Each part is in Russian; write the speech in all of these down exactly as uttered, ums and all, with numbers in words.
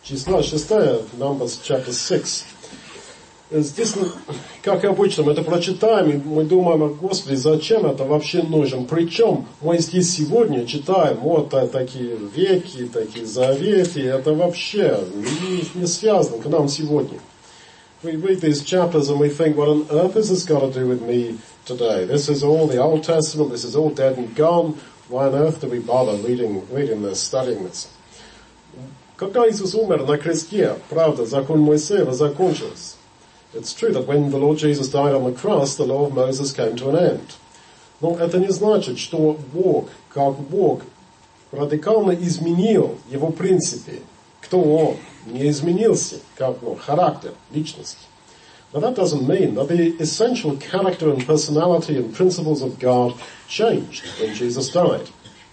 числа шестая, Numbers chapter six. Здесь, как и обычно, мы это прочитаем, и мы думаем, Господи, зачем это вообще нужно? Причем мы здесь сегодня читаем вот такие веки, такие заветы, это вообще не, не связано к нам сегодня. We read these chapters and we think, what on earth has this got to do with me today? This is all the Old Testament, this is all dead and gone. Why on earth do we bother reading, reading this, studying this? Когда Иисус умер на кресте, правда, закон Моисеева закончился. It's true that when the Lord Jesus died on the cross, the law of Moses came to an end. Но это не значит, что Бог, как Бог, радикально изменил его принципы. Кто Он? Не изменился, как ну, характер, личность. But that doesn't mean that the essential character and personality and principles of God changed when Jesus died.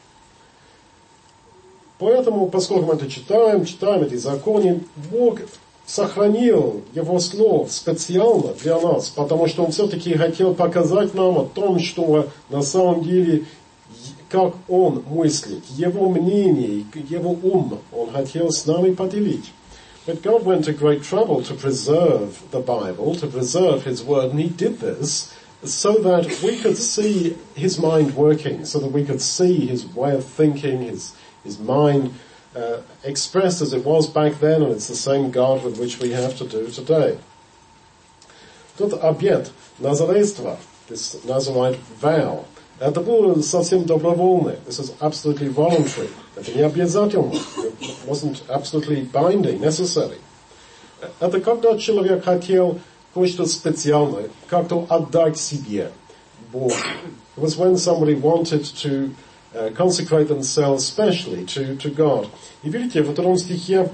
Поэтому, поскольку мы это читаем, читаем эти законы, Бог сохранил Его слов специально для нас, потому что Он все-таки хотел показать нам о том, что на самом деле, как Он мыслит, Его мнение, Его ум, Он хотел с нами поделить. But God went to great trouble to preserve the Bible, to preserve His Word, and He did this so that we could see His mind working, so that we could see His way of thinking, His, His mind uh, expressed as it was back then, and it's the same God with which we have to do today. Тут обет назарейства, this Nazarite vow, это было совсем добровольное. This is absolutely voluntary. Это не обязательно. It wasn't absolutely binding, necessary. Это когда человек хотел кое-что специальное, как-то отдать себе Богу. It was when somebody wanted to uh, consecrate themselves specially to, to God. И видите, во втором стихе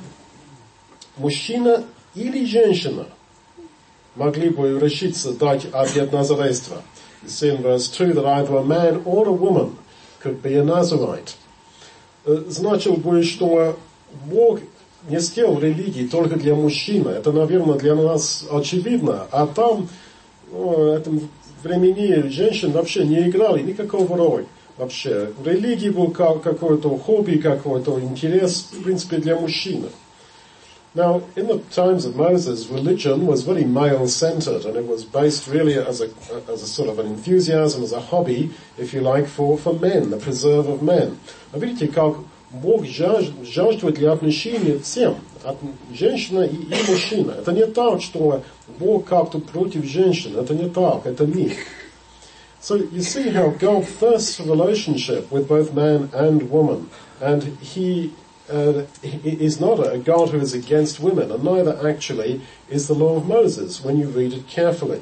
мужчина или женщина могли бы решиться дать обет назарейства. You see in verse two that either a man or a woman could be a Nazarite. Значило бы, что Бог не сделал религии только для мужчин. Это, наверное, для нас очевидно. А там, ну, в этом времени женщин вообще не играли никакого роли. Вообще, религия был какой-то хобби, какой-то интерес, в принципе, для мужчин. Now, in the times of Moses, religion was very male-centered, and it was based really as a, as a sort of an enthusiasm, as a hobby, if you like, for, for men, the preserve of men. А видите, как Бог жаждет для отношений всем, от женщины и, и мужчины. Это не так, что Бог как-то против женщин. Это не так, это миф. So you see how God thirsts for relationship with both man and woman, and He Uh, is not a God who is against women, and neither actually is the law of Moses when you read it carefully.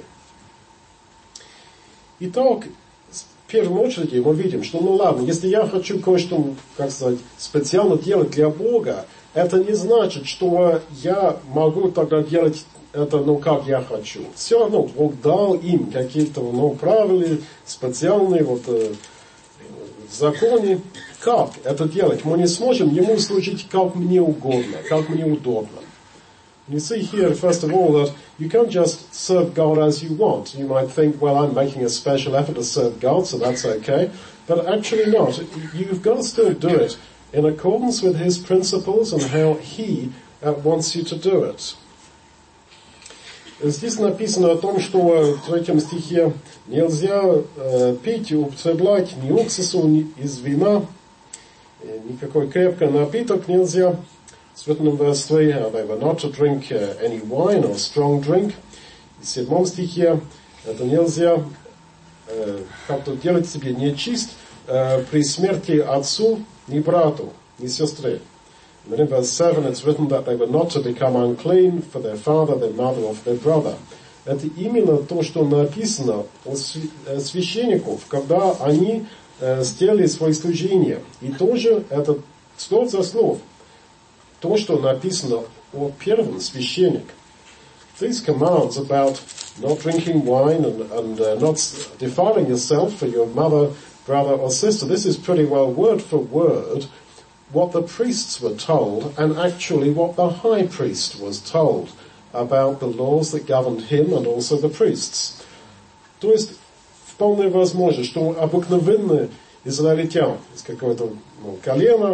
Итак, в первую очередь мы видим, что, ну ладно, если я хочу кое-что, как сказать, специально делать для Бога, это не значит, что я могу тогда делать это, ну, как я хочу. Все равно Бог дал им какие-то, ну, правила специальные, вот, э, в законе. Как это делать? Мы не сможем Ему служить как мне угодно, как мне удобно. You see here, first of all, that you can't just serve God as you want. You might think, well, I'm making a special effort to serve God, so that's okay. But actually not. You've got to still do it in accordance with His principles and how He uh, wants you to do it. Здесь написано о том, что в третьем стихе нельзя э, пить и употреблять ни уксусу, ни из вина, никакой крепкий напиток нельзя. It's written in verse three how they were not to drink uh, any wine or strong drink. В седьмом стихе это нельзя э, как-то делать себе нечист э, при смерти отцу, ни брату, ни сестре. And then in verse seven it's written that they were not to become unclean for their father, their mother, or for their brother. Это именно то, что написано у священников, когда они э, сделали свои служения. И тоже это слов за слов. То, что написано о первом священнике. These commands about not drinking wine and, and uh, not defiling yourself for your mother, brother, or sister, this is pretty well word for word what the priests were told, and actually what the high priest was told about the laws that governed him and also the priests. То есть, вполне возможно, что обыкновенный израильтян из какого-то ну, колена,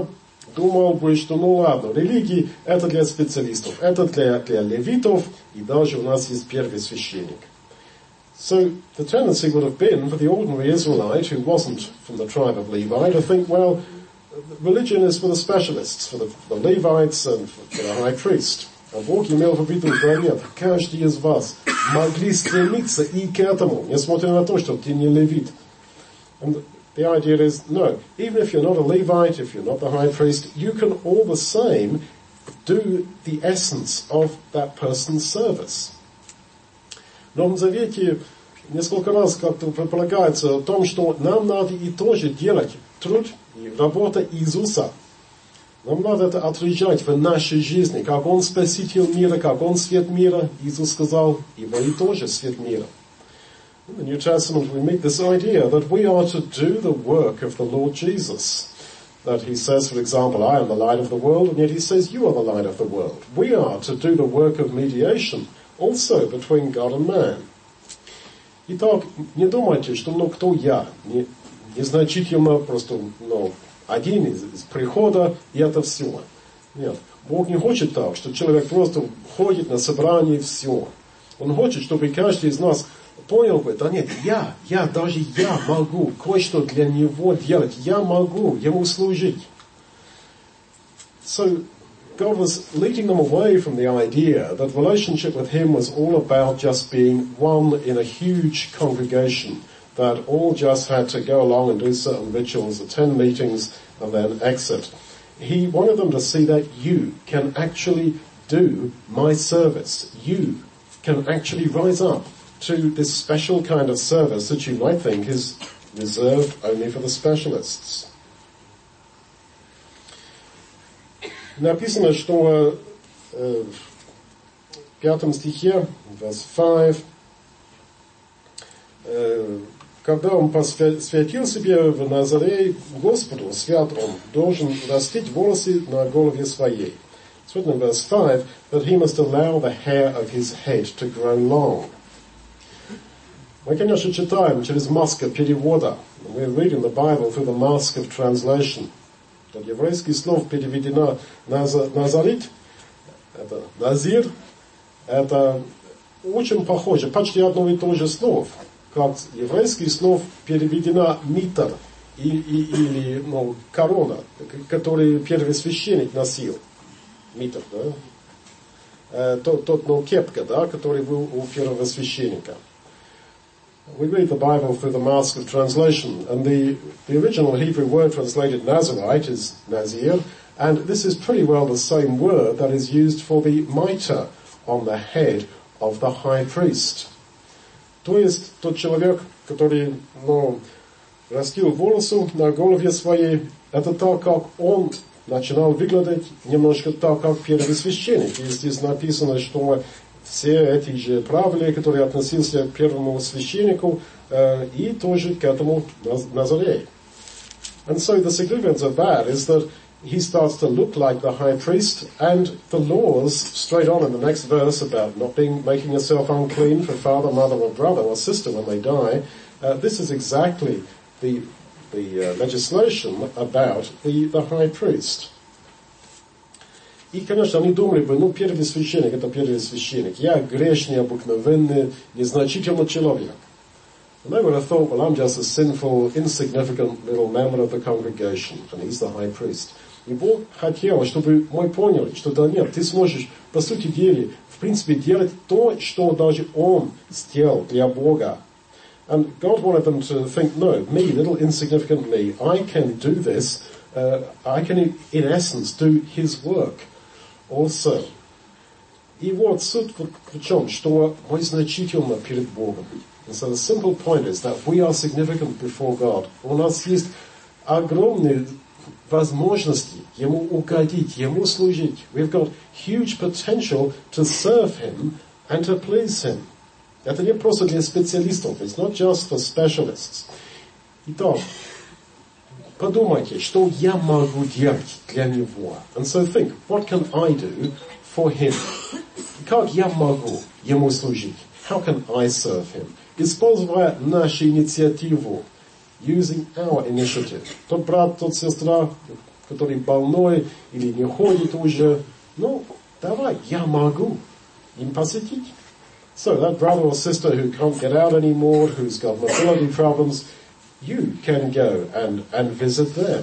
думал бы, что ну ладно, религии это для специалистов, это для, для левитов, и даже у нас есть первый священник. So the tendency would have been for the ordinary Israelite who wasn't from the tribe of Levi to think, well, religion is for the specialists, for the, for the Levites and for, for the high priest. А Бог имел в виду, да нет, каждый из вас могли стремиться и к этому, несмотря на то, что ты не левит. And the idea is, no, even if you're not a Levite, if you're not the high priest, you can all the same do the essence of that person's service. В Новом Завете несколько раз как-то предполагается о том, что нам надо и тоже делать труд и работа Иисуса. Нам надо это отражать в нашей жизни, как Он спаситель мира, как Он свет мира. Иисус сказал, и вы тоже свет мира. In the New Testament we meet this idea that we are to do the work of the Lord Jesus. That He says, for example, I am the light of the world, and yet He says, you are the light of the world. We are to do the work of mediation, also between God and man. Итак, не думайте, что ну кто я, не, незначительно просто ну, один из, из прихода, и это все. Нет, Бог не хочет так, что человек просто ходит на собрание и все. Он хочет, чтобы каждый из нас понял бы, да нет, я, я, даже я могу кое-что для Него делать, я могу Ему служить. So, God was leading them away from the idea that relationship with Him was all about just being one in a huge congregation, that all just had to go along and do certain rituals, attend meetings, and then exit. He wanted them to see that you can actually do my service. You can actually rise up to this special kind of service that you might think is reserved only for the specialists. Написано, что э, в пятом стихе, verse five, э, когда он посвятил себе в Назаре Господу, свят он, должен растить волосы на голове своей. It's written in verse five that he must allow the hair of his head to grow long. Мы, конечно, читаем через маску перевода. We're reading the Bible through the mask of translation. От еврейских слов переведено назарит, это назир, это очень похоже, почти одно и то же слово, как еврейских слов переведено митр и, и, или ну, корона, который первый священник носил. Митр, да? Тот, тот ну, кепка, да, который был у первого священника. We read the Bible through the mask of translation, and the, the original Hebrew word translated Nazarite is Nazir, and this is pretty well the same word that is used for the mitre on the head of the high priest. То есть тот человек, который ну, растил волосы на голове своей, это так, как он начинал выглядеть немножко так, как первый священник. И здесь написано, что все эти же правила, которые относился к первому священнику, э, и тоже к этому Назарею. And so the significance of that is that he starts to look like the high priest, and the laws, straight on in the next verse about not being, making yourself unclean for father, mother, or brother, or sister when they die, uh, this is exactly the, the uh, legislation about the, the high priest. И, конечно, они думали бы, ну, первый священник, это первый священник. Я грешный, обыкновенный, незначительный человек. And they would have thought, well, I'm just a sinful, insignificant little member of the congregation, and he's the high priest. И Бог хотел, чтобы мы поняли, что да нет, ты сможешь, по сути дела, в принципе, делать то, что даже Он сделал для Бога. And God wanted them to think, no, me, little insignificant me, I can do this, uh, I can, in essence, do His work. Also. И вот суть в чем, что мы значительно перед Богом. And so the simple point is that we are significant before God. У нас есть огромные возможности Ему угодить, Ему служить. We've got huge potential to serve Him and to please Him. Это не просто для специалистов. It's not just for specialists. Итак, подумайте, что я могу делать для Него. And so think, what can I do for Him? Как я могу Ему служить? How can I serve Him? Используя нашу инициативу. Using our initiative. Тот брат, тот сестра, который больной или не ходит уже, ну, давай, я могу им посетить. So that brother or sister who can't get out anymore, who's got mobility problems, you can go and, and visit them.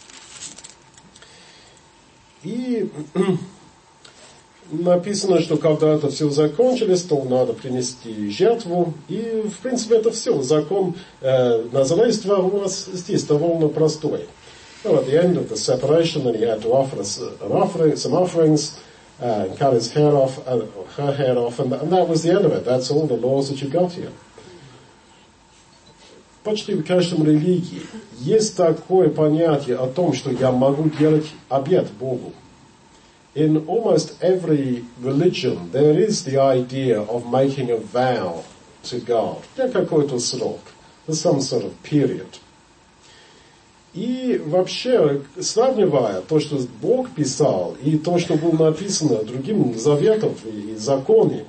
И написано, что когда это все закончилось, то надо принести жертву. И, в принципе, это все. Закон э, назарейства у нас здесь довольно простой. Well, at the end of the separation, then he had to offer us an offering, some offerings, uh, and cut his hair off, uh, her hair off, and, and that was the end of it. That's all the laws that you got here. Почти в каждом религии есть такое понятие о том, что я могу делать обет Богу. In almost every religion, there is the idea of making a vow to God. Для какой-то срок. There's some sort of period. И вообще, сравнивая то, что Бог писал, и то, что было написано другим заветом и законе,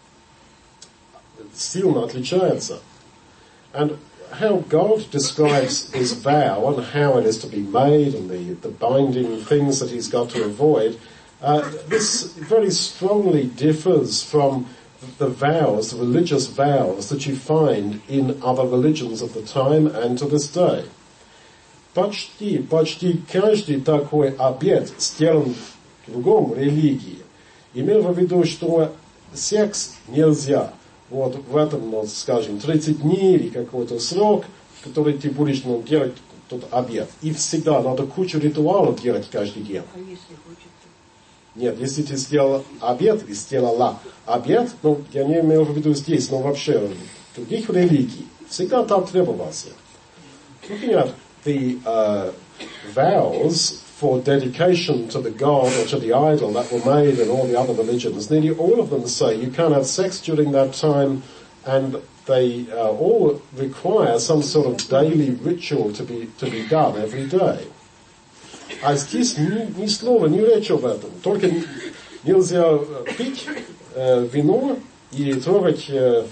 сильно отличается. And how God describes his vow and how it is to be made and the, the binding things that he's got to avoid, uh, this very strongly differs from the vows, the religious vows that you find in other religions of the time and to this day. Почти, почти каждый такой обет, сделан в другом религии, имел в виду, что секс нельзя. Вот в этом, ну, скажем, тридцать дней или какой-то срок, который ты будешь, ну, делать тот обет. И всегда надо кучу ритуалов делать каждый день. А если хочется? Нет, если ты сделал обет и сделала обет, ну, я не имел в виду здесь, но вообще в других религиях всегда так требовался. Например, the uh, vows for dedication to the god or to the idol that were made in all the other religions, nearly all of them say you can't have sex during that time, and they uh, all require some sort of daily ritual to be to be done every day. А здесь ни, ни слова, ни речи об этом. Только нельзя пить э, вино и трогать э,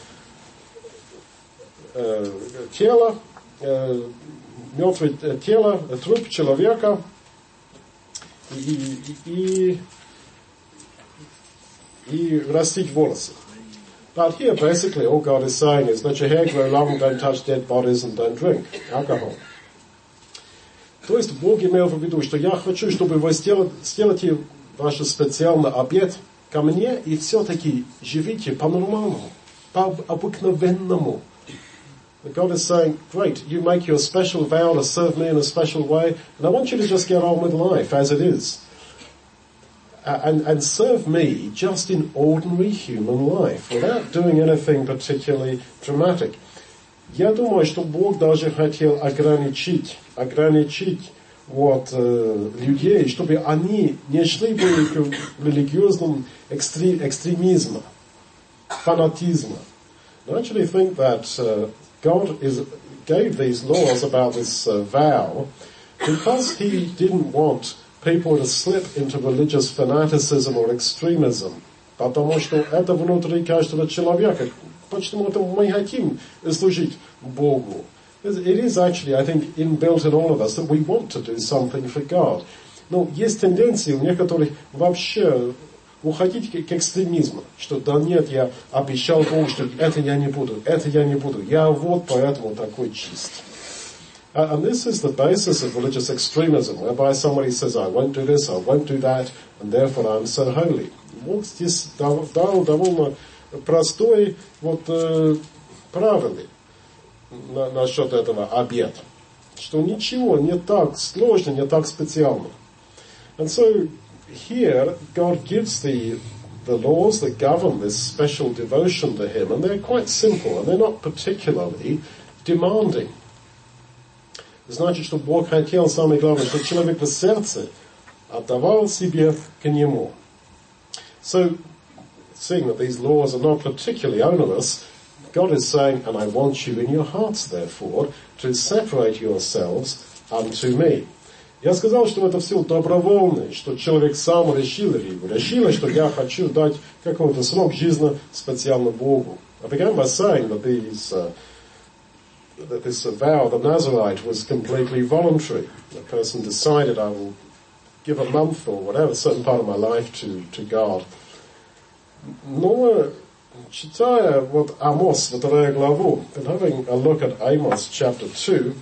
э, тело, э, мертвое тело, труп человека, и, и, и, и растить волосы. But here basically all God is saying is let your hair grow long, don't touch dead bodies and don't drink alcohol. То есть Бог имел в виду, что я хочу, чтобы вы сделали, сделайте ваш специальный обет ко мне и все-таки живите по-нормальному, по-обыкновенному. God is saying, great, you make your special vow to serve me in a special way, and I want you to just get on with life as it is. Uh, and, and serve me just in ordinary human life, without doing anything particularly dramatic. Я думаю, что Бог даже хотел ограничить, ограничить вот, э, людей, чтобы они не шли бы к религиозному экстре, экстремизму, фанатизму. I actually think that uh, God is, gave these laws about this uh, vow because he didn't want people to slip into religious fanaticism or extremism. Потому что это внутри каждого человека. Почему мы хотим служить Богу? It is actually, I think, inbuilt in all of us that we want to do something for God. Но есть тенденции у некоторых вообще уходить к, к экстремизму, что да нет, я обещал Богу, что это я не буду, это я не буду, я вот поэтому такой чист. Uh, and this is the basis of religious extremism, whereby somebody says, I won't do this, I won't do that, and therefore I'm so holy. Вот здесь дал, дал довольно простой вот э, правило на, насчет этого обета, что ничего не так сложно, не так специально. And so here God gives the the laws that govern this special devotion to Him, and they're quite simple, and they're not particularly demanding. Значит, что Бог хотел, самое главное, чтобы человек в сердце отдавал себе к Нему. So, seeing that these laws are not particularly onerous, God is saying, and I want you in your hearts, therefore, to separate yourselves unto me. Я сказал, что это все добровольно, что человек сам решил, решил, что я хочу дать какой-то срок жизни специально Богу. I began by saying that these, uh, that this vow, the Nazarite, was completely voluntary. The person decided, I will give a month or whatever, a certain part of my life to, to God. Но, читая вот Амос, вторую главу, and having a look at Amos chapter two,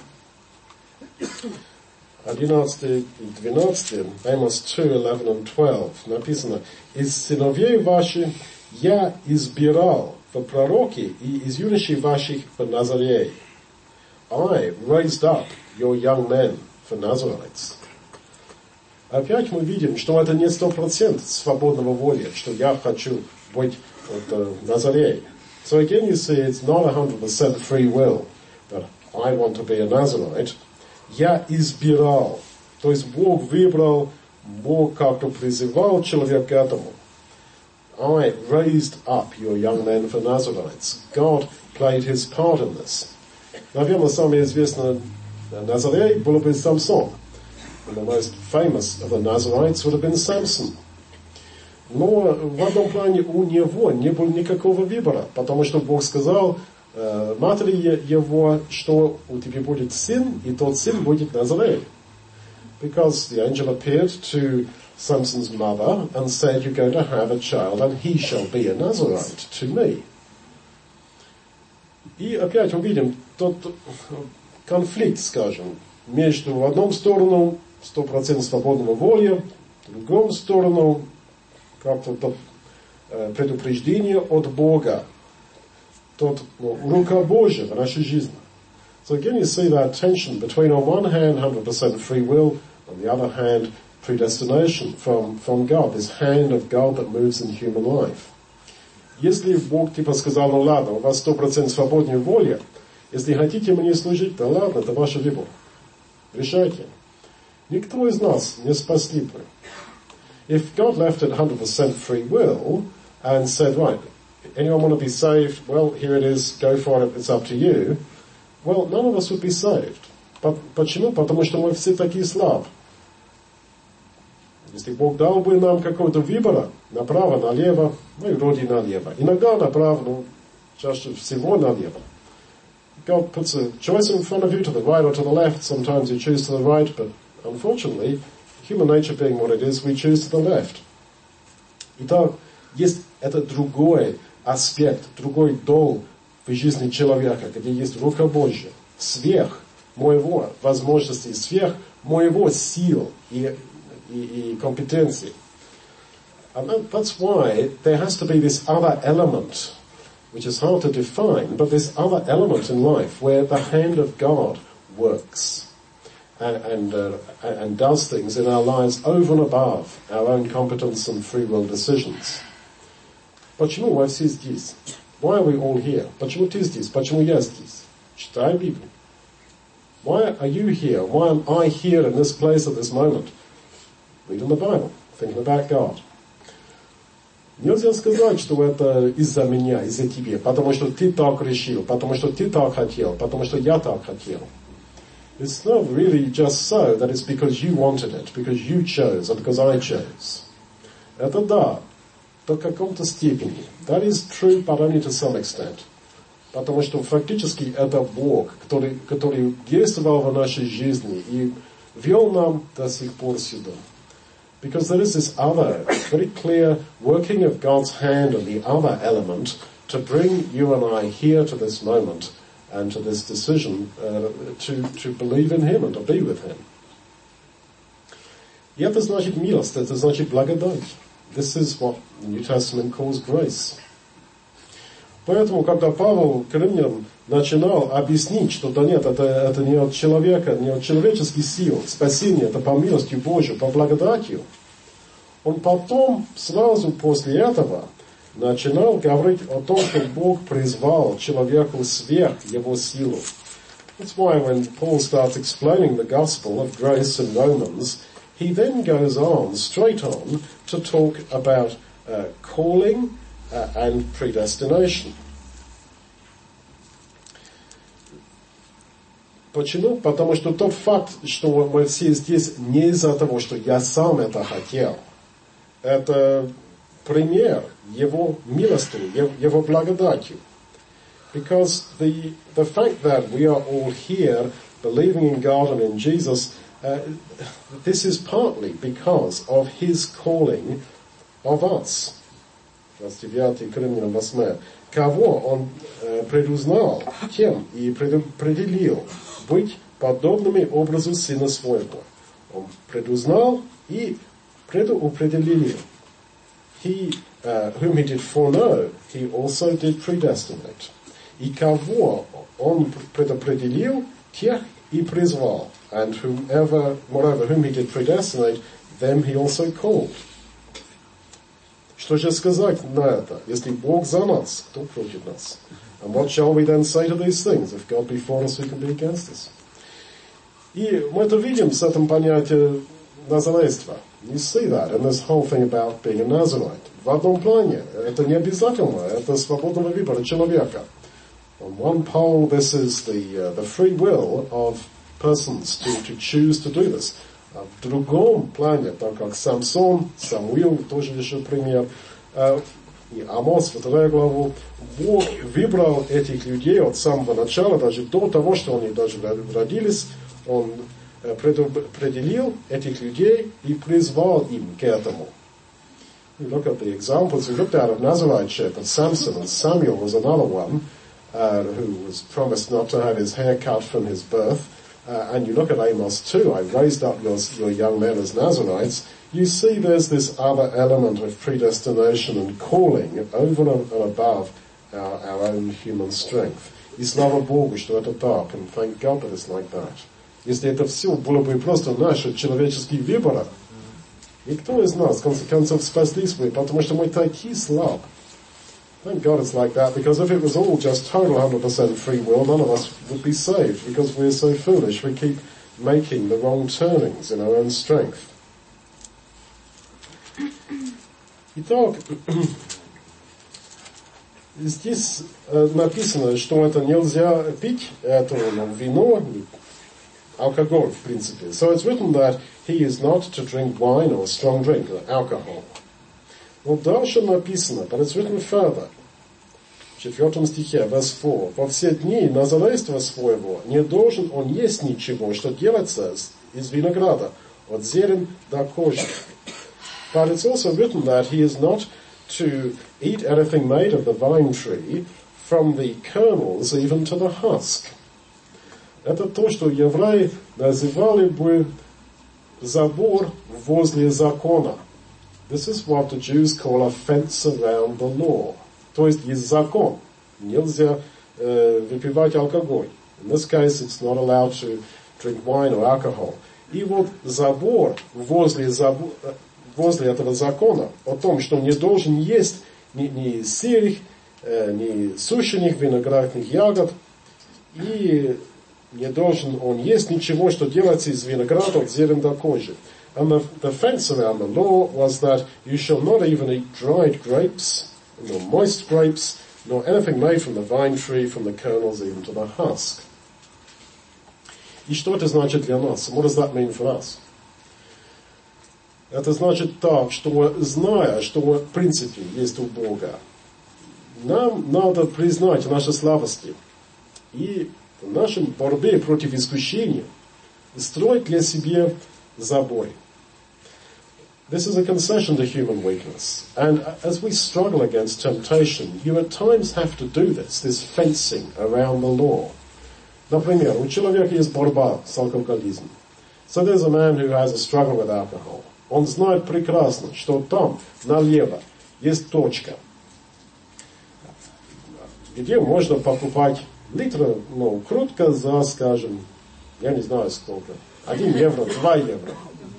одиннадцатый и двенадцатый, Amos two, eleven and twelve, написано: «Из сыновей ваших я избирал в пророки, и из юношей ваших в Назареи. I raised up your young men for Nazarites». Опять мы видим, что это не сто процентов свободного воли, что я хочу быть вот, Назареей. So again you see it's not one hundred percent free will that I want to be a Nazarite. Я избирал. То есть Бог выбрал, Бог как-то призывал человека к этому. I raised up your young men for Nazarites. God played his part in this. Наверное, самый известный Назарей был бы Самсон. And the most famous of the Nazarites would have been Samson. Но в одном плане у него не было никакого выбора, потому что Бог сказал э, матери его, что у тебя будет сын, и тот сын будет Назарей. Because the angel appeared to Samson's mother and said, you're going to have a child and he shall be a Nazarite to me. И опять увидим тот конфликт, скажем, между в одном сторону сто процентов свободного воли, в другом сторону как-то э, предупреждение от Бога, тот ну, рука Божья в нашей жизни. So again you see that tension between on one hand one hundred percent free will, on the other hand predestination from, from God, this hand of God that moves in human life. Если Бог типа сказал, ну ладно, у вас сто процентов свободной воли, если хотите мне служить, да ладно, это ваш выбор. Решайте. Никто из нас не спасли бы. If God left it one hundred percent free will and said, right, anyone want to be saved? Well, here it is, go for it, it's up to you. Well, none of us would be saved. Почему? Потому что мы все такие слабы. Если Бог дал бы нам какого-то выбора, направо, налево, ну и вроде налево. Иногда направо, но чаще всего налево. God puts a choice in front of you to the right or to the left. Sometimes you choose to the right, but unfortunately, human nature being what it is, we choose to the left. Итак, есть этот другой аспект, другой дол в жизни человека, где есть рука Божья, сверх моего возможностей, сверх моего сил и, и, и компетенций. And that, that's why there has to be this other element, which is hard to define, but this other element in life where the hand of God works and and, uh, and does things in our lives over and above our own competence and free will decisions. Почему мы все здесь? Why are we all here? Почему ты здесь? Почему я здесь? Читай Библию. Why are you here? Why am I here in this place at this moment? Reading the Bible, thinking about God. Нельзя сказать, что это из-за меня, из-за тебя, потому что ты так решил, потому что ты так хотел, потому что я так хотел. It's not really just so that it's because you wanted it, because you chose, and because I chose. Это да, до каком-то степени. That is true, but only to some extent. Потому что фактически это Бог, который, который действовал в нашей жизни и вел нам до сих пор сюда. Because there is this other, very clear working of God's hand and the other element to bring you and I here to this moment and to this decision uh, to, to believe in Him and to be with Him. И это значит милость, это значит благодать. This is what the New Testament calls grace. Поэтому, когда Павел к римлянам начинал объяснить, что да нет, это, это не от человека, не от человеческих сил, спасение, это по милости Божьей, по благодатью, он потом, сразу после этого, начинал говорить о том, что Бог призвал человеку сверх его силу. That's why when Paul starts explaining the gospel of grace in Romans, he then goes on, straight on, to talk about uh, calling uh, and predestination. Почему? Потому что тот факт, что мы все здесь не из-за того, что я сам это хотел, это пример Его милости, Его благодатью. Because the, the fact that we are all here believing in God and in Jesus uh, this is partly because of his calling of us. двадцать девятый Коринфянам восьмое. Кого он э, предузнал, тем и предопределил быть подобными образу Сына Своего. Он предузнал и предопределил. He, uh, whom he did foreknow, he also did predestinate. И кого он предопределил, тех и призвал. And whomever, moreover, whom he did predestinate, them he also called. Что же сказать на это? Если Бог за нас, кто против нас? And what shall we then say to these things? If God be for us, who can be against us? И мы это видим с этим понятием назарейства. You see that in this whole thing about being a Nazarite. В одном плане, это не обязательно, это свободного выбора человека. On one pole, this is the, uh, the free will of persons to, to choose to do this. А в другом плане, так как Самсон, Самуил, тоже еще пример, uh, и Амос, вторая глава, Бог выбрал этих людей от самого начала, даже до того, что они даже родились, Он предопределил этих людей и призвал им к этому. We look at the examples we looked at of Nazariteship, and Samson, and Samuel was another one, uh, who was promised not to have his hair cut from his birth. Uh, and you look at Amos two, I raised up your, your young men as Nazarites. You see there's this other element of predestination and calling over and above our, our own human strength. И слава Богу, что это так, and thank God that it's like that. Если это все было бы просто наши человеческие выборы, никто из нас, в конце концов, спаслись бы, потому что мы такие слабы. Thank God it's like that, because if it was all just total one hundred percent free will, none of us would be saved, because we're so foolish. We keep making the wrong turnings in our own strength. Итак, здесь написано, что это нельзя пить, это вино, alcohol, в принципе. So it's written that he is not to drink wine or strong drink, or alcohol. Но дальше написано, but it's written further, в четвертом стихе, verse four, во все дни назарейства своего не должен он есть ничего, что делается из винограда, от зерен до кожи. But it's also written that he is not to eat anything made of the vine tree, from the kernels even to the husk. Это то, что евреи называли бы забор возле закона. This is what the Jews call a fence around the law. То есть есть закон. Нельзя uh, выпивать алкоголь. In this case, it's not allowed to drink wine or alcohol. И вот забор возле, забор, возле этого закона о том, что не должен есть ни, ни сырых, uh, ни сушеных виноградных ягод, и не должен он есть ничего, что делается из винограда от зерен до кожи. And the, the fence around the law was that you shall not even eat dried grapes, nor moist grapes, nor anything made from the vine tree, from the kernels even to the husk. И что это значит для нас? What does that mean for us? Это значит так, что зная, что в принципе есть у Бога, нам надо признать наши слабости и в нашей борьбе против искушения строить для себя заборы. This is a concession to human weakness. And as we struggle against temptation, you at times have to do this, this fencing around the law. Например, у человека есть борьба с алкоголизмом. So there's a man who has a struggle with alcohol. Он знает прекрасно, что там, налево, есть точка, где можно покупать литр, ну, крутка за, скажем, я не знаю сколько, один евро, два евро.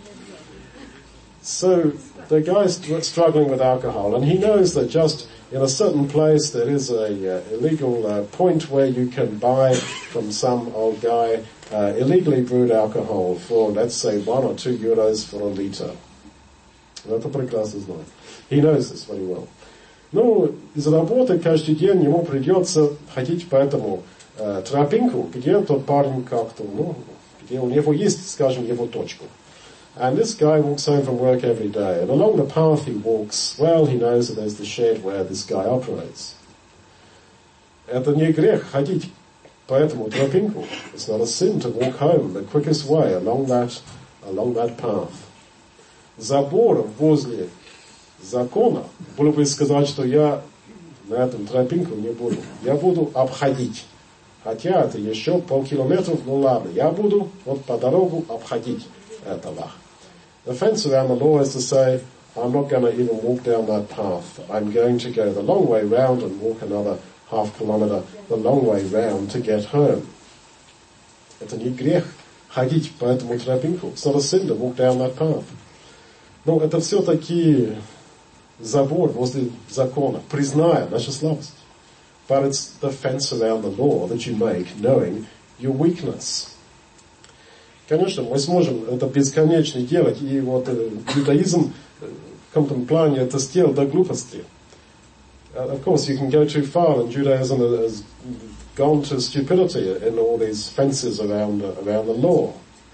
So the guy's struggling with alcohol, and he knows that just in a certain place there is a uh, illegal uh, point where you can buy from some old guy uh, illegally brewed alcohol for, let's say, one or two euros for a liter. Это прекрасно знает. He knows this very well. Ну, из работы каждый день ему придется ходить по этому uh, тропинку, где тот парень как-то, ну, где у него есть, скажем, его точку. And this guy walks home from work every day, and along the path he walks, well, he knows that there's the shed where this guy operates. Это не грех ходить по этому тропинку. It's not a sin to walk home the quickest way along that, along that path. Забор возле закона было бы сказать, что я на этом тропинку не буду. Я буду обходить. Хотя это еще полкилометра, ну ладно, я буду вот по дорогу обходить этого. The fence around the law is to say, I'm not going to even walk down that path. I'm going to go the long way round and walk another half kilometer the long way round to get home. Это не грех ходить по этому тропинку. It's not a sin to walk down that path. Но это все-таки забор возле закона, призная нашу слабость. But it's the fence around the law that you make, knowing your weakness. Конечно, мы сможем это бесконечно делать, и вот э, иудаизм э, в каком-то плане это сделал до глупости. Uh, of course, you can go too far, and Judaism has gone to stupidity in all these fences around, uh, around the law.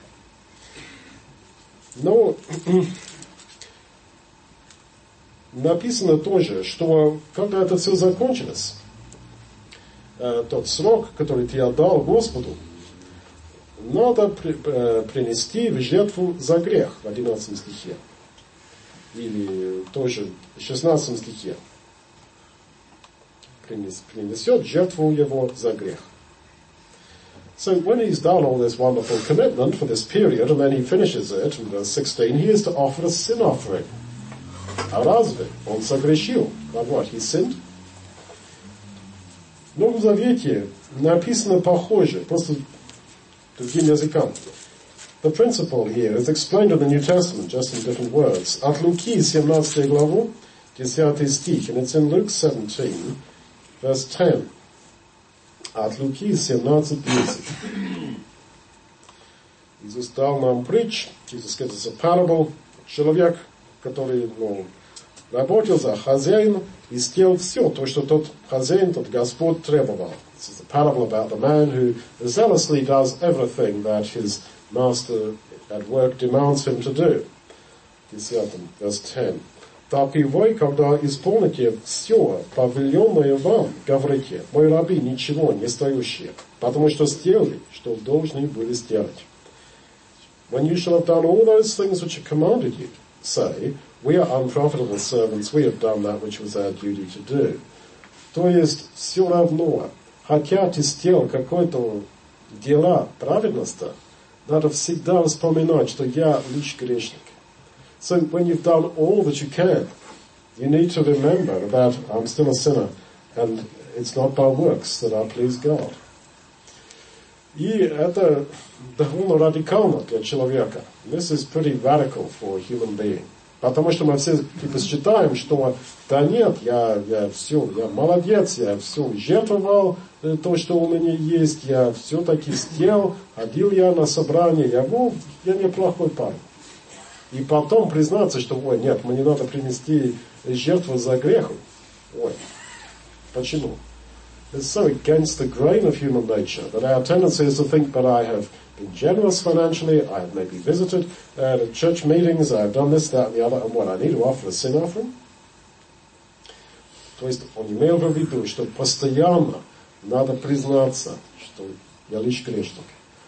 Но написано тоже, что когда это все закончилось, э, тот срок, который ты отдал Господу, надо при, э, принести в жертву за грех в одиннадцатом стихе. Или тоже в шестнадцатом стихе. Принесет жертву его за грех. So when he's done all this wonderful commitment for this period, and then he finishes it in verse sixteen, he is to offer a sin offering. А разве он согрешил? But what, he sinned? В Новом Завете написано похоже, просто другим языком. The principle here is explained in the New Testament, just in different words. От Луки, семнадцатую главу, десятый стих, and it's in Luke seventeen, verse ten. От Луки семнадцать десять. Иисус дал нам притч, Jesus gives us a parable. Человек, который, ну, работал за хозяина и сделал все то, что тот хозяин, тот Господь требовал. This is a parable about the man who zealously does everything that his master at work demands him to do. Десятым, verse ten. Так и вы, когда исполните все повеленное вам, говорите, мои рабы ничего не стоящие, потому что сделали, что должны были сделать. When you shall have done all those things which are commanded you, say, we are unprofitable servants, we have done that which was our duty to do. То есть, все равно, хотя ты сделал какое-то дело праведности, надо всегда вспоминать, что я лишь грешник. So when you've done all that you can, you need to remember that I'm still a sinner, and it's not by works that I please God. И это довольно радикально для человека. This is pretty radical for a human being. Потому что мы все типа считаем, что да нет, я, я все, я молодец, я все жертвовал, то, что у меня есть, я все-таки сделал, ходил я на собрание, я, ну, я неплохой парень. И потом признаться, что, ой, нет, мне надо принести жертву за грех. Ой, почему? It's so against the grain of human nature that our tendency is to think that I have been generous financially, I have maybe visited uh, the church meetings, I have done this, that, and the other, and what, I need to offer a sin offering? То есть он имел в виду, что постоянно надо признаться, что я лишь грешник.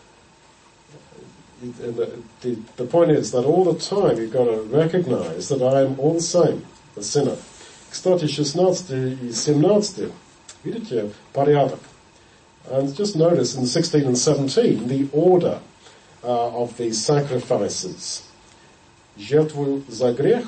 And the, the, the point is that all the time you've got to recognize that I am all the same, a sinner. Кстати, шестнадцатый и семнадцатый, видите, порядок. And just notice in sixteen and seventeen, the order uh, of these sacrifices. Жертву за грех,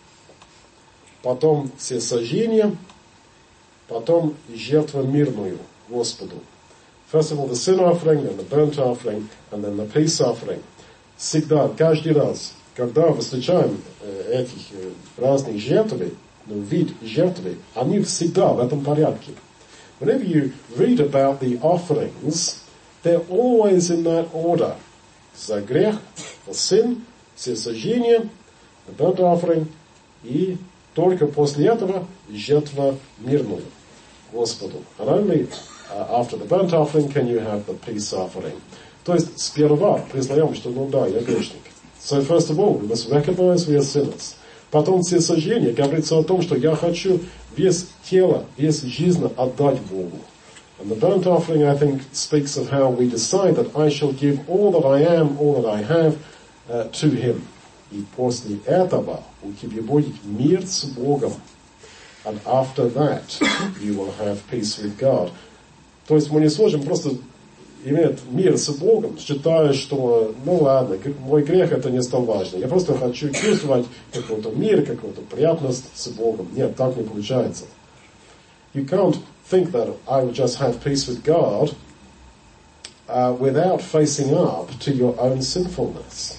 потом всесожжение, потом жертву мирную Господу. First of all, the sin offering, then the burnt offering, and then the peace offering. Всегда, каждый раз, когда мы встречаем э, этих э, разных жертвы, ну, вид жертвы, они всегда в этом порядке. Whenever you read about the offerings, they're always in that order. За грех, for sin, всесожжение, the burnt offering, и только после этого жертва мирную Господу. And only Uh, after the burnt offering, can you have the peace offering? То есть, сперва признаем, что, ну да, я грешник. So, first of all, we must recognize we are sinners. Потом всесожжение говорится о том, что я хочу весь тело, весь жизнь отдать Богу. And the burnt offering, I think, speaks of how we decide that I shall give all that I am, all that I have, uh, to Him. И после этого у тебя будет мир с Богом. And after that, you will have peace with God. То есть мы не сможем просто иметь мир с Богом, считая, что, ну ладно, мой грех это не столь важно. Я просто хочу чувствовать какой-то мир, какую-то приятность с Богом. Нет, так не получается. You can't think that I will just have peace with God uh, without facing up to your own sinfulness.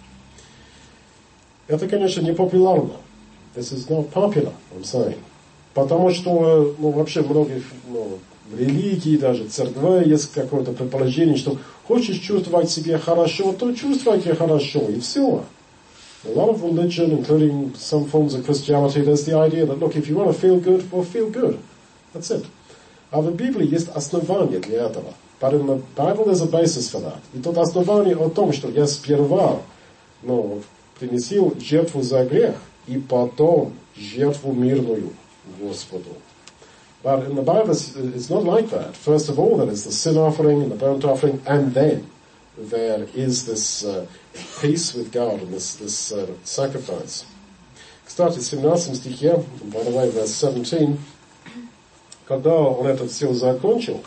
Это, конечно, не популярно. This is not popular, I'm saying. Потому что, ну, вообще многих, ну, в религии, даже в церкви есть какое-то предположение, что хочешь чувствовать себя хорошо, то чувствуйте хорошо, и все. A lot of religion, including some forms of Christianity, there's the idea that, look, if you want to feel good, well, feel good. That's it. А в Библии есть основание для этого. But in the Bible there's a basis for that. И тут основание о том, что я сперва, ну, принесил жертву за грех, и потом жертву мирную Господу. But in the Bible, it's not like that. First of all, there is the sin offering and the burnt offering, and then there is this uh, peace with God and this, this uh, sacrifice. Кстати, в семнадцатом стихе, by the way, verse seventeen, когда он это все закончил,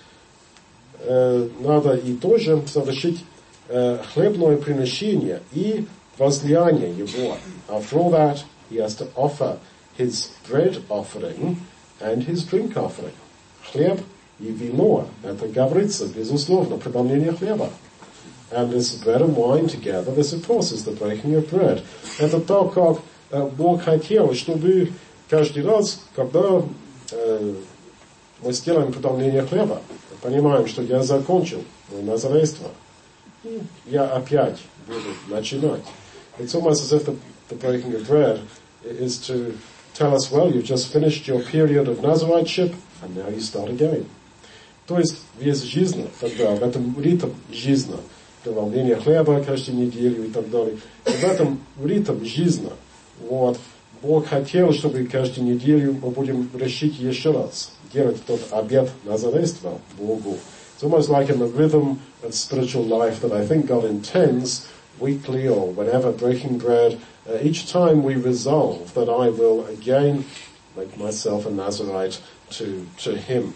э, надо и тоже совершить э, хлебное приношение и возлияние его. After all that, he has to offer his bread offering and his drink offering. Хлеб и вино, это говорится, безусловно, преломление хлеба. And this bread and wine together, this of course is the breaking of bread. Это то, как э, Бог хотел, чтобы каждый раз, когда э, мы сделаем преломление хлеба, понимаем, что я закончил назарейство, и я опять буду начинать. It's almost as if the, the breaking of bread is to tell us, well, you've just finished your period of Nazariteship, and now you start again. То есть весь жизнь тогда, в этом ритм жизни, преломление хлеба каждую неделю и так далее, в этом ритм жизни, вот, Бог хотел, чтобы каждую неделю мы будем решить еще раз, делать тот обет назарейства Богу. It's almost like in the rhythm of spiritual life that I think God intends weekly or whenever breaking bread, uh, each time we resolve that I will again make myself a Nazarite to, to Him.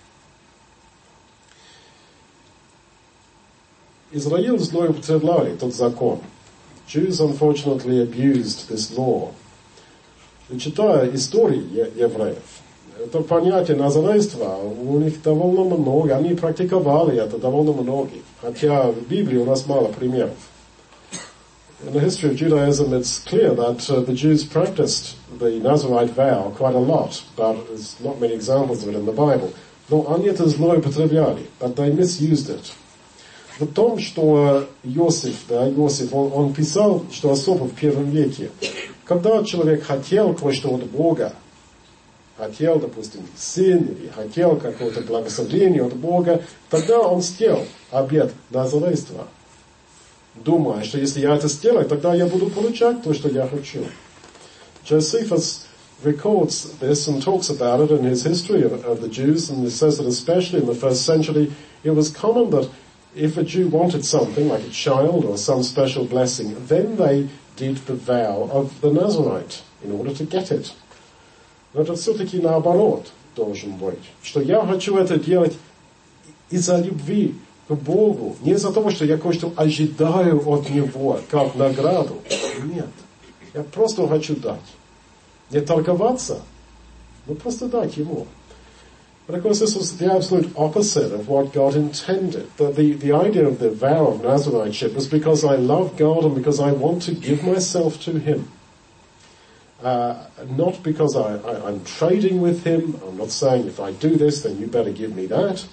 Израиль злоупотребляли тот закон. Jews unfortunately abused this law. И читая истории евреев, это понятие назарейства у них довольно много, они практиковали это довольно многие, хотя в Библии у нас мало примеров. In the history of Judaism, it's clear that uh, the Jews practiced the Nazarite vow quite a lot, but there's not many examples of it in the Bible. Но они это злоупотребляли, but they misused it. В том, что Иосиф, да, Иосиф, он, он писал, что особо в первом веке, когда человек хотел кое-что от Бога, хотел, допустим, сын, или хотел какое-то благословение от Бога, тогда он сделал обет назарейства, думая, что если я это сделаю, тогда я буду получать то, что я хочу. Josephus records this and talks about it in his history of, of the Jews, and he says that especially in the first century, it was common that if a Jew wanted something, like a child or some special blessing, then they did the vow of the Nazarite in order to get it. Но это все-таки наоборот должен быть, что я хочу это делать из-за любви к Богу, не из-за того, что я кое-что ожидаю от Него, как награду. Нет. Я просто хочу дать. Не торговаться, но просто дать Ему. But of course this was the absolute opposite of what God intended. The, the, the idea of the vow of Nazariteship was because I love God and because I want to give myself to Him. Uh, not because I, I, I'm trading with Him. I'm not saying if I do this, then you better give me that.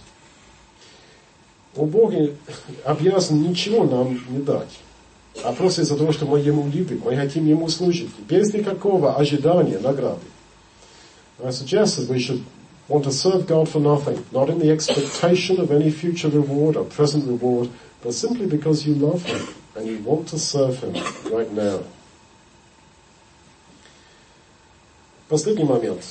У Бога обязан ничего нам не дать. А просто из-за того, что мы Ему любим, мы хотим Ему служить. Без никакого ожидания награды. I suggest that we should want to serve God for nothing, not in the expectation of any future reward or present reward, but simply because you love Him and you want to serve Him right now. Последний момент,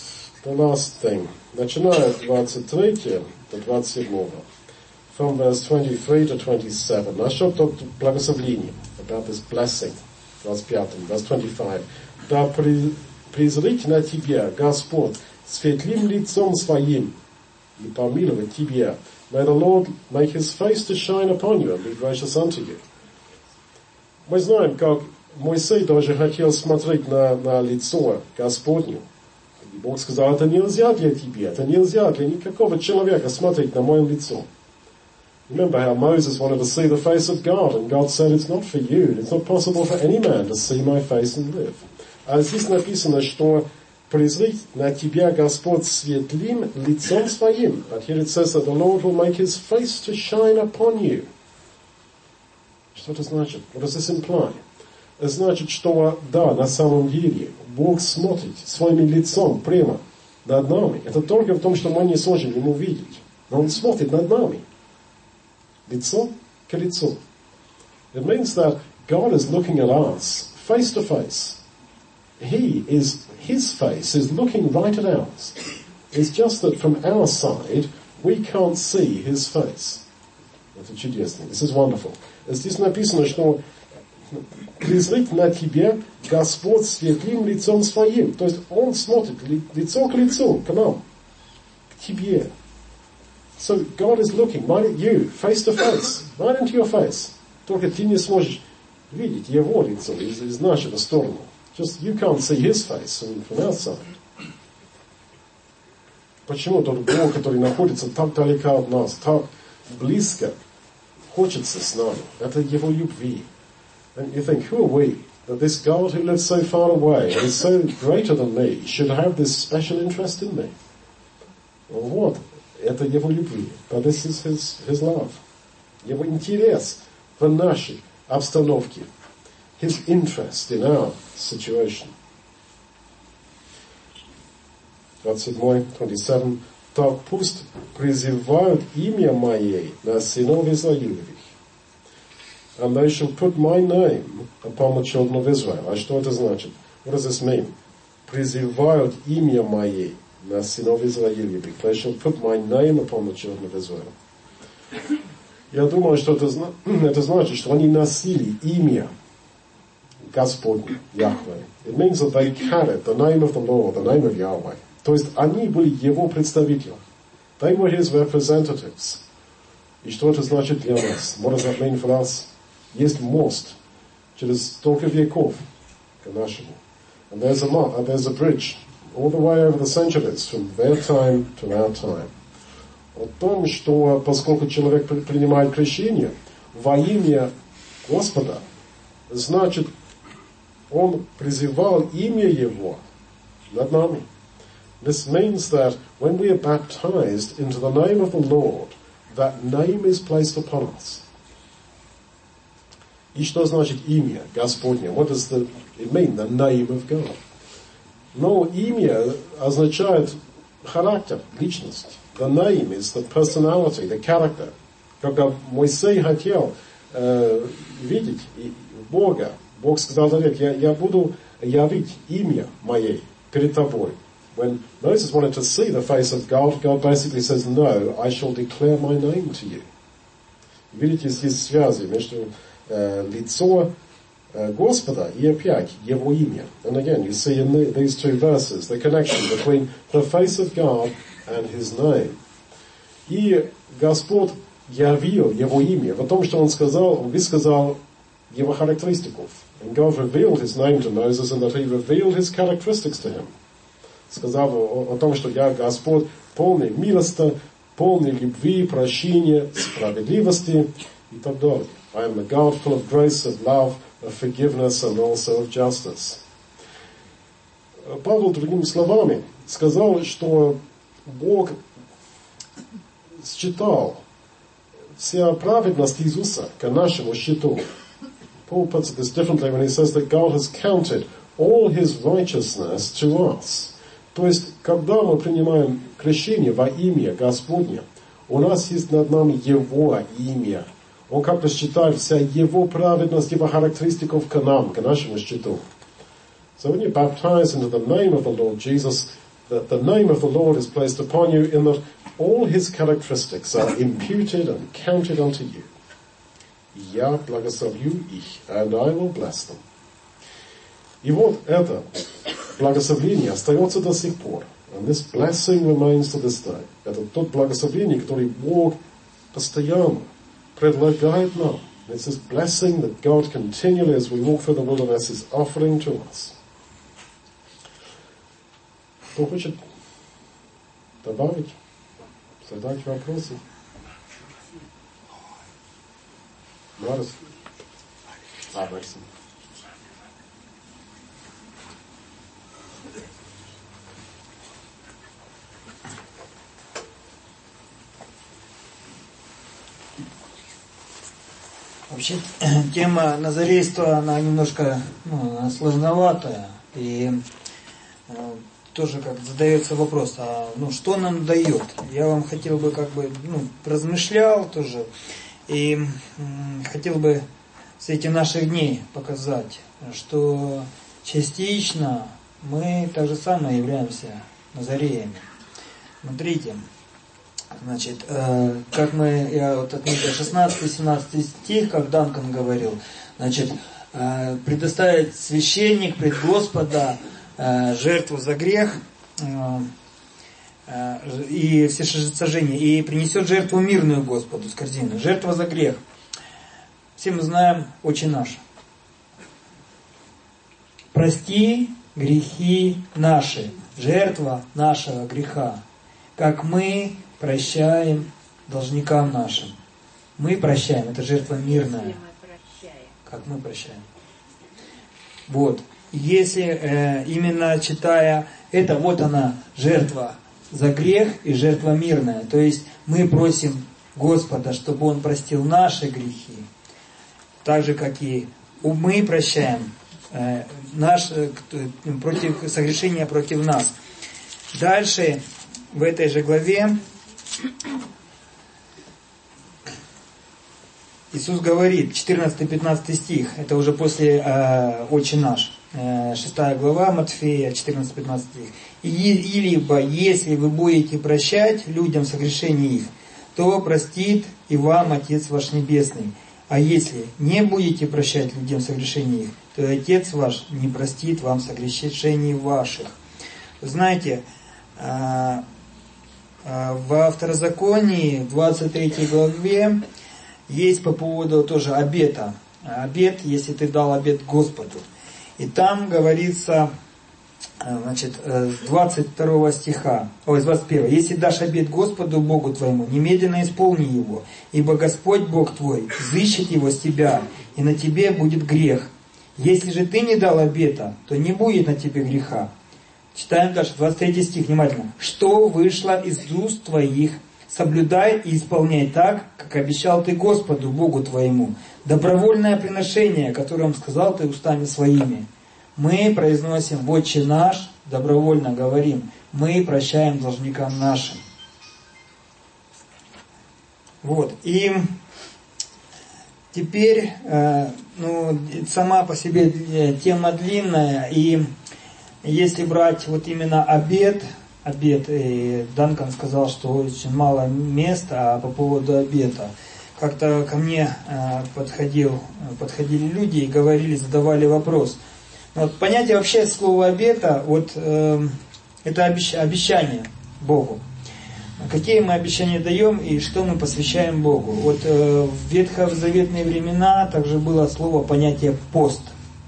the last thing. Начиная от двадцать третьего до двадцать седьмого. From verse twenty-three to twenty-seven. Насчет благословения. About this blessing. двадцать пятый. Verse twenty-five. Да презрит на тебя, Господь, светлым лицом своим, и помиловать тебя. May the Lord make his face to shine upon you and be gracious unto you. Мы знаем, как Моисей даже хотел смотреть на, на лицо Господне. И Бог сказал, это нельзя для тебя, это нельзя для никакого человека смотреть на мое лицо. Remember how Moses wanted to see the face of God, and God said, it's not for you, it's not possible for any man to see my face and live. А здесь написано, что презрит на тебя Господь светлым лицом своим. But here it says that the Lord will make his face to shine upon you. Что это значит? What does this imply? Это значит, что да, на самом деле Бог смотрит своим лицом прямо над нами. Это только в том, что мы не сможем ему видеть. Но он смотрит над нами. Лицо к лицу. It means that God is looking at us face to face. He is, his face is looking right at ours. It's just that from our side, we can't see his face. Это чудесно. This is wonderful. Здесь написано, что презрит на тебя Господь светлым лицом своим. То есть он смотрит лицо к лицу, к нам, к тебе. So God is looking right at you, face to face, right into your face. Только ты не сможешь видеть его лицо из, из нашей стороны. Just you can't see his face from, from outside. Почему тот Бог, который находится так далеко от нас, так близко, хочется с нами? Это его любви. And you think, who are we? That this God who lives so far away and is so greater than me should have this special interest in me? Well, what? Это его любви. But this is his, his love. Его интерес в нашей обстановке. His interest in our situation. двадцать седьмой, twenty-seven. Так пусть призывают имя Мое на сынов Израилевых. And they shall put my name upon the children of Israel. А что это значит? What does this mean? Призывают имя Мое на сынов Израилевых. They shall put my name upon the children of Israel. Я думаю, что это, это значит, что они носили имя Господне, Яхве. It means that they carried the name of the Lord, the name of Yahweh. То есть они были его представители. They were his representatives. И что это значит для нас? What does that mean for us? Есть мост через столько веков к нашему. And there's a, uh, there's a bridge all the way over the centuries from their time to our time. О том, что поскольку человек принимает крещение во имя Господа, значит, он призывал имя Его над нами. This means that when we are baptized into the name of the Lord, that name is placed upon us. И что значит имя Господне? What does the, it mean, the name of God? Но имя означает характер, личность. The name is the personality, the character. Когда Моисей хотел э, видеть Бога, Бог сказал Давид, я, я буду явить имя Мое перед тобой. When Moses wanted to see the face of God, God basically says, no, I shall declare my name to you. Видите, здесь связи между э, лицо э, Господа и опять Его имя. And again, you see in the, these two verses the connection between the face of God and His name. И Господь явил Его имя в том, что Он сказал, Он высказал Его характеристику. And God revealed His name to Moses and that He revealed His characteristics to him. Сказал о, о том, что я Господь полный милости, полный любви, прощения, справедливости и так далее. I am a God full of grace, of love, of forgiveness and also of justice. Павел, другими словами, сказал, что Бог считал вся праведность Иисуса к нашему счету. Paul puts it this differently when he says that God has counted all His righteousness to us. То есть, когда мы принимаем крещение во имя Господне, у нас есть над нами Его имя. Он как-то считает вся Его праведность, Его характеристиков к нам, к нашему счету. So when you're baptized into the name of the Lord Jesus, that the name of the Lord is placed upon you, in that all his characteristics are imputed and counted unto you. Я благословлю их, and I will bless them. И вот это благословение остается до сих пор. And this blessing remains to this day. Это тот благословение, который Бог постоянно предлагает нам. It's this blessing that God continually, as we walk through the wilderness, is offering to us. Кто хочет добавить, задать вопросы? Марис? А, Максим. Вообще, тема назарейства, она немножко ну, сложноватая. И э, тоже как задается вопрос, а ну, что нам дает? Я вам хотел бы как бы, ну, размышлял тоже. И э, хотел бы среди наших дней показать, что частично мы так же самое являемся назареями. Смотрите. Значит, э, как мы, я вот отметил шестнадцатый-семнадцатый стих, как Данкан говорил, значит, э, предоставить священник пред Господа э, жертву за грех э, э, и всесожжение, и принесет жертву мирную Господу с корзины. Жертва за грех. Все мы знаем Отче наш. Прости грехи наши, жертва нашего греха, как мы прощаем должникам нашим. Мы прощаем, это жертва мирная. Как мы прощаем. Вот. Если э, именно читая это, вот она, жертва за грех и жертва мирная. То есть мы просим Господа, чтобы Он простил наши грехи. Так же, как и мы прощаем э, наш, э, против, согрешения против нас. Дальше, в этой же главе, Иисус говорит, четырнадцатый-пятнадцатый стих, это уже после э, «Отче наш», э, шестая глава Матфея, четырнадцатый-пятнадцатый стих. «И, и либо, если вы будете прощать людям согрешения их, то простит и вам Отец ваш Небесный. А если не будете прощать людям согрешения их, то Отец ваш не простит вам согрешений ваших». Вы знаете, э, во Второзаконии, в двадцать третьей главе, есть по поводу тоже обета. Обет, если ты дал обет Господу. И там говорится, значит, с двадцать второго стиха, ой, с двадцать первого. «Если дашь обет Господу Богу твоему, немедленно исполни его, ибо Господь Бог твой взыщет его с тебя, и на тебе будет грех. Если же ты не дал обета, то не будет на тебе греха». Читаем дальше, двадцать третий стих, внимательно. «Что вышло из уст твоих, соблюдай и исполняй так, как обещал ты Господу, Богу твоему. Добровольное приношение, которое Он сказал ты устами своими». Мы произносим «Отче наш», добровольно говорим, мы прощаем должникам нашим. Вот, и теперь, ну, сама по себе тема длинная, и если брать вот именно обет, обет, и Данкан сказал, что очень мало места, а по поводу обета. Как-то ко мне подходил, подходили люди и говорили, задавали вопрос. Вот понятие вообще слова обета, вот э, это обещание Богу. Какие мы обещания даем и что мы посвящаем Богу. Вот э, в ветхозаветные времена также было слово, понятие пост.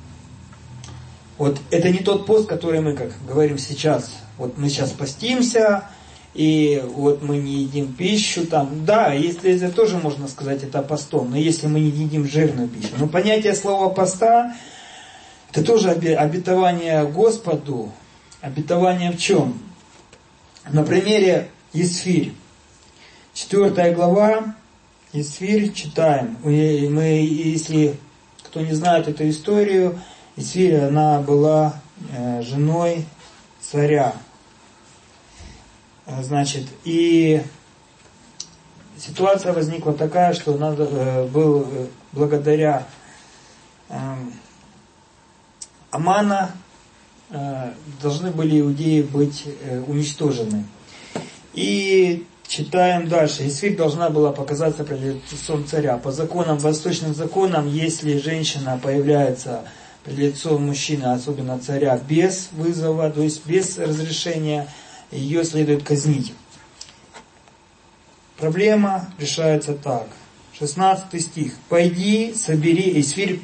Вот это не тот пост, который мы, как говорим сейчас. Вот мы сейчас постимся, и вот мы не едим пищу там. Да, если это тоже можно сказать, это постом, но если мы не едим жирную пищу. Но понятие слова поста, это тоже обетование Господу. Обетование в чем? На примере Есфирь. Четвертая глава, Есфирь, читаем. Мы, если кто не знает эту историю, Есфирь, она была э, женой царя. Значит, и ситуация возникла такая, что надо э, был э, благодаря э, Амана, должны были иудеи быть уничтожены. И читаем дальше. Исфирь должна была показаться пред лицом царя. По законам, восточным законам, если женщина появляется пред лицом мужчины, особенно царя, без вызова, то есть без разрешения, ее следует казнить. Проблема решается так. шестнадцатый стих. «Пойди, собери». Исфирь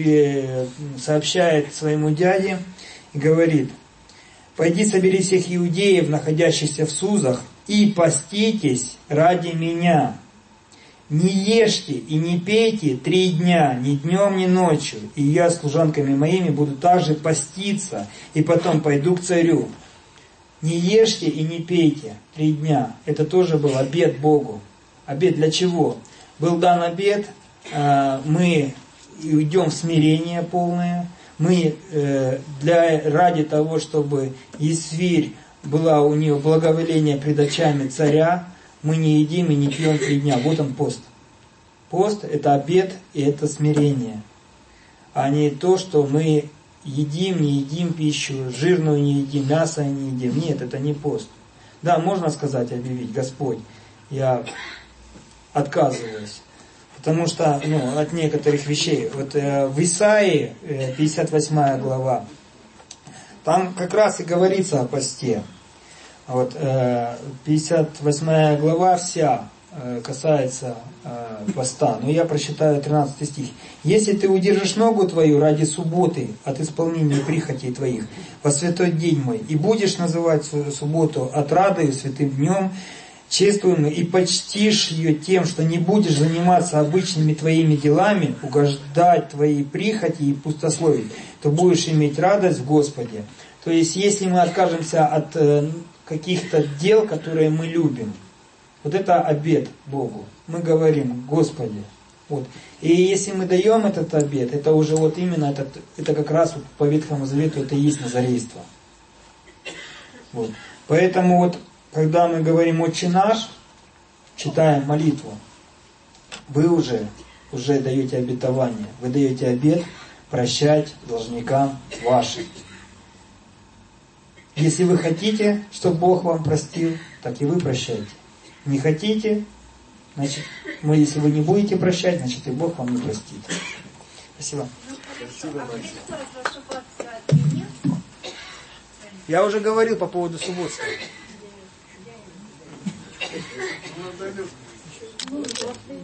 сообщает своему дяде и говорит: «Пойди, собери всех иудеев, находящихся в Сузах, и поститесь ради меня. Не ешьте и не пейте три дня, ни днем, ни ночью, и я с служанками моими буду также поститься, и потом пойду к царю». Не ешьте и не пейте три дня. Это тоже был обет Богу. Обет для чего? Был дан обет, мы уйдем в смирение полное, мы для, ради того, чтобы Исфирь была у нее благоволение пред очами царя, мы не едим и не пьем три дня. Вот он пост. Пост – это обет и это смирение, а не то, что мы едим, не едим пищу, жирную не едим, мясо не едим. Нет, это не пост. Да, можно сказать, объявить: Господь, я отказываюсь. Потому что ну, от некоторых вещей. Вот э, в Исаии, э, пятьдесят восьмая глава, там как раз и говорится о посте. Вот, э, пятьдесят восьмая глава вся э, касается э, поста. Но я прочитаю тринадцатый стих. «Если ты удержишь ногу твою ради субботы от исполнения прихотей твоих во святой день мой, и будешь называть свою субботу отрадою, святым днем, чествуемый, и почтишь ее тем, что не будешь заниматься обычными твоими делами, угождать твои прихоти и пустословить, то будешь иметь радость в Господе». То есть, если мы откажемся от э, каких-то дел, которые мы любим, вот это обет Богу. Мы говорим: Господи. Вот. И если мы даем этот обет, это уже вот именно, это, это как раз вот по Ветхому Завету это и есть назарейство. Вот. Поэтому вот, когда мы говорим «Отче наш», читаем молитву, вы уже, уже даете обетование, вы даете обет прощать должникам вашим. Если вы хотите, чтобы Бог вам простил, так и вы прощайте. Не хотите, значит, мы, если вы не будете прощать, значит и Бог вам не простит. Спасибо. Я уже говорил по поводу субботы.